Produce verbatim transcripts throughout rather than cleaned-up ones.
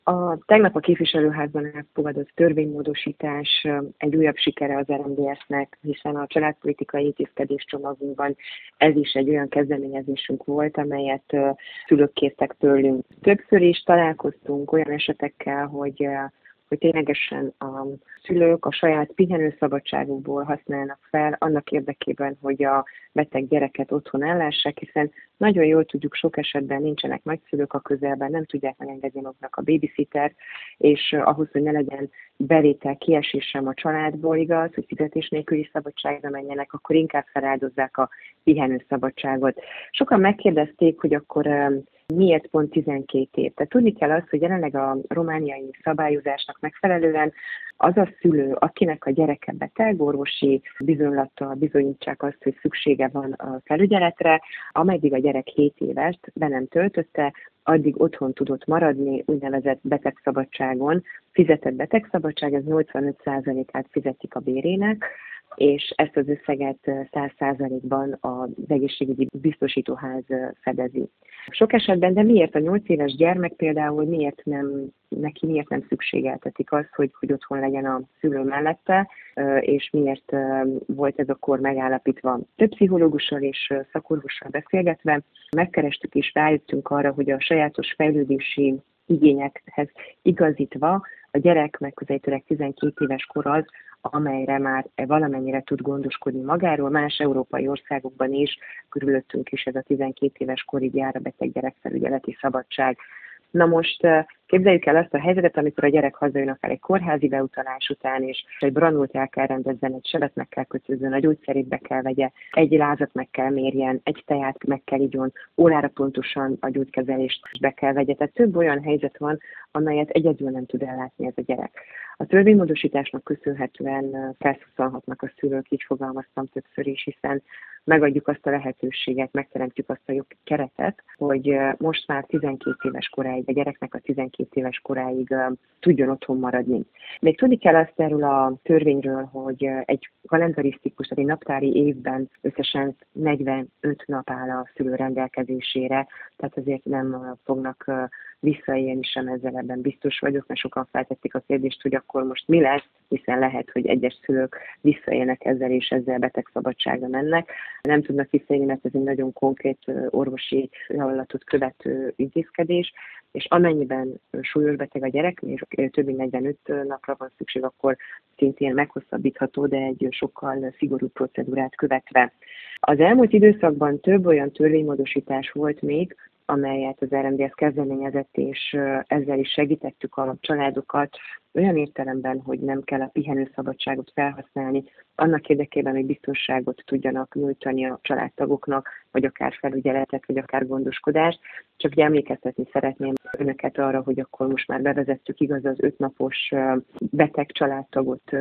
A tegnap a képviselőházban elfogadott törvénymódosítás egy újabb sikere az er em dé es-nek, hiszen a családpolitikai intézkedéscsomagunkban ez is egy olyan kezdeményezésünk volt, amelyet szülők kértek tőlünk. Többször is találkoztunk olyan esetekkel, hogy hogy ténylegesen a szülők a saját pihenőszabadságukból használnak fel annak érdekében, hogy a beteg gyereket otthon ellássák, hiszen nagyon jól tudjuk, sok esetben nincsenek nagyszülők a közelben, nem tudják megengedni maguknak a babysitter, és ahhoz, hogy ne legyen bevétel kiesés sem a családból, igaz, hogy fizetés nélküli szabadságra menjenek, akkor inkább feláldozzák a pihenőszabadságot. Sokan megkérdezték, hogy akkor miért pont tizenkét év? Tehát tudni kell azt, hogy jelenleg a romániai szabályozásnak megfelelően az a szülő, akinek a gyereke beteg, orvosi bizonylattal bizonyítsák azt, hogy szüksége van a felügyeletre, ameddig a gyerek hét éves be nem töltötte, addig otthon tudott maradni úgynevezett betegszabadságon. Fizetett betegszabadság, ez nyolcvanöt százalékát fizetik a bérének, és ezt az összeget száz százalékban az egészségügyi biztosítóház fedezi. Sok esetben, de miért a nyolc éves gyermek például, miért nem, neki miért nem szükségeltetik azt, hogy, hogy otthon legyen a szülő mellette, és miért volt ez akkor megállapítva. Több pszichológussal és szakorvossal beszélgetve megkerestük és rájöttünk arra, hogy a sajátos fejlődési igényekhez igazítva a gyerek megközelítőleg tizenkét éves kor az, amelyre már valamennyire tud gondoskodni magáról. Más európai országokban is, körülöttünk is ez a tizenkét éves korig jár a beteg gyerekfelügyeleti szabadság. Na most képzeljük el azt a helyzetet, amikor a gyerek hazajön akár egy kórházi beutalás után, és egy branult el kell rendezzen, egy sebet meg kell kötözzön, a gyógyszerét be kell vegye, egy lázat meg kell mérjen, egy teját meg kell igyon, órára pontosan a gyógykezelést be kell vegye. Tehát több olyan helyzet van, amelyet egyedül nem tud ellátni ez a gyerek. A törvénymódosításnak köszönhetően felszólalhatnak a szülők, így fogalmaztam többször is, hiszen megadjuk azt a lehetőséget, megteremtjük azt a jogkeretet, hogy most már tizenkét éves koráig, a gyereknek a tizenkét éves koráig tudjon otthon maradni. Még tudni kell azt erről a törvényről, hogy egy kalendarisztikus, tehát egy naptári évben összesen negyvenöt nap áll a szülő rendelkezésére, tehát azért nem fognak visszaélni sem ezzel, ebben biztos vagyok, mert sokan feltették a kérdést, hogy akkor most mi lesz, hiszen lehet, hogy egyes szülők visszaélnek ezzel, és ezzel betegszabadságra mennek. Nem tudnak visszaélni, mert ez egy nagyon konkrét orvosi javaslatot követő intézkedés, és amennyiben súlyos beteg a gyerek, és több mint negyvenöt napra van szükség, akkor szintén meghosszabbítható, de egy sokkal szigorúbb procedúrát követve. Az elmúlt időszakban több olyan törvénymódosítás volt még, amelyet az er em dé es kezdeményezett, és ezzel is segítettük a családokat olyan értelemben, hogy nem kell a pihenőszabadságot felhasználni, annak érdekében, hogy biztonságot tudjanak nyújtani a családtagoknak, vagy akár felügyeletet, vagy akár gondoskodást. Csak emlékeztetni szeretném önöket arra, hogy akkor most már bevezettük, igaz, az ötnapos beteg családtagot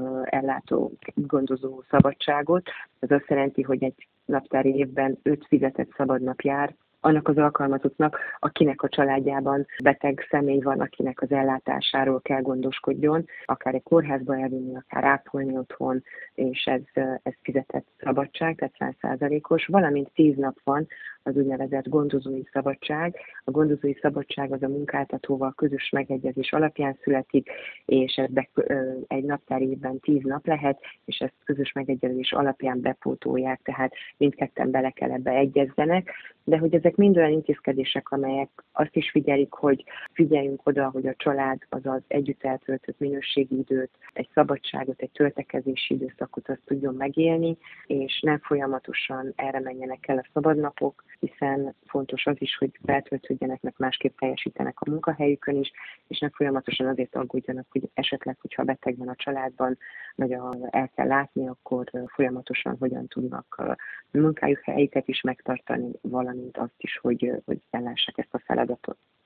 ellátó gondozó szabadságot. Ez azt jelenti, hogy egy naptári évben öt fizetett szabadnap jár annak az alkalmazottnak, akinek a családjában beteg személy van, akinek az ellátásáról kell gondoskodjon, akár egy kórházba elvinni, akár ápolni otthon, és ez, ez fizetett szabadság, tehát száz százalékos, valamint tíz nap van az úgynevezett gondozói szabadság. A gondozói szabadság az a munkáltatóval közös megegyezés alapján születik, és ez be, egy naptári évben tíz nap lehet, és ezt közös megegyezés alapján bepótolják, tehát mindketten bele kell ebbe egyezzenek, de hogy ezek mind olyan intézkedések, amelyek azt is figyelik, hogy figyeljünk oda, hogy a család azaz együtt eltöltött minőségi időt, egy szabadságot, egy töltekezési időszakot azt tudjon megélni, és nem folyamatosan erre menjenek el a szabadnapok, hiszen fontos az is, hogy feltöltődjenek, meg másképp teljesítenek a munkahelyükön is, és nem folyamatosan azért aggódjanak, hogy esetleg, hogyha beteg van a családban, vagy el kell látni, akkor folyamatosan hogyan tudnak a munkájuk helyüket is megtartani, valamint azt is, hogy, hogy ellássák ezt a feladatot.